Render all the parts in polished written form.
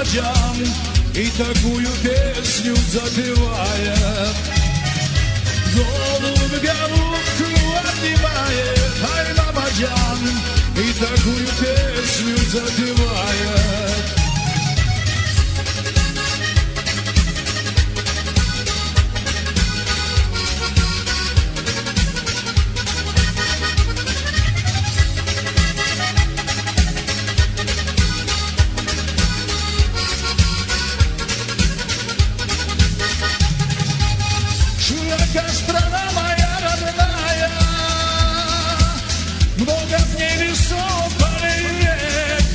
Бабаджан и такую песню запевает. Голубь голубку обнимает, ай, Бабаджан, и такую песню запевает. Широка страна моя родная, много в ней лесов, полей и рек.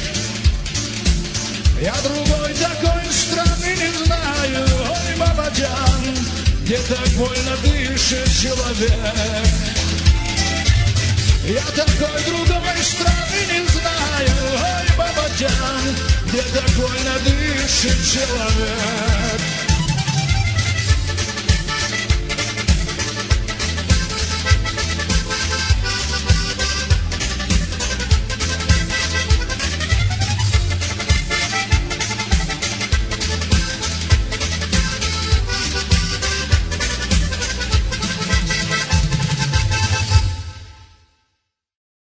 Я другой такой страны не знаю, ой, Бабаджан, где так больно дышит человек. Я такой другой страны не знаю, ой, Бабаджан, где так больно дышит человек.